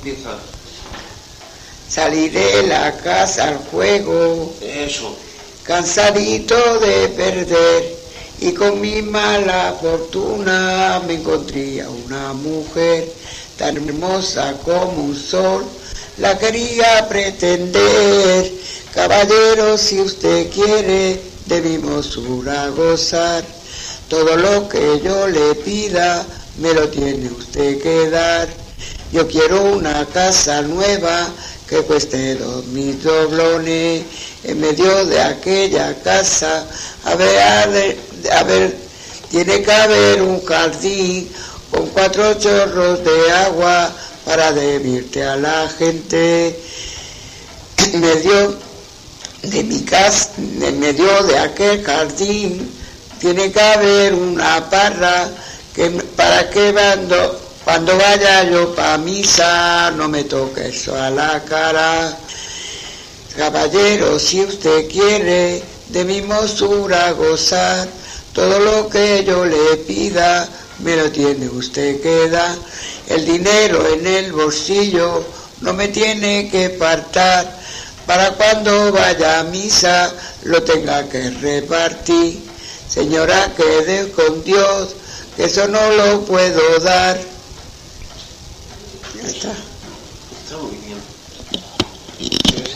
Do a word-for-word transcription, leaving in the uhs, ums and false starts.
empieza. Salí de la casa al juego, Eso. cansadito de perder, y con mi mala fortuna me encontré a una mujer tan hermosa como un sol, la quería pretender. Caballero, si usted quiere de mi hermosura gozar, todo lo que yo le pida me lo tiene usted que dar. Yo quiero una casa nueva que cueste dos mil doblones. En medio de aquella casa, a ver, a ver, a ver, tiene que haber un jardín con cuatro chorros de agua para divertir a la gente. En medio de mi casa, en medio de aquel jardín, tiene que haber una parra que para que cuando, cuando vaya yo pa' misa no me toque eso a la cara. Caballero, si usted quiere de mi hermosura gozar, todo lo que yo le pida me lo tiene usted que dar. El dinero en el bolsillo no me tiene que faltar, para cuando vaya a misa lo tenga que repartir. Señora, quede con Dios, que eso no lo puedo dar. Ya está. Está muy bien.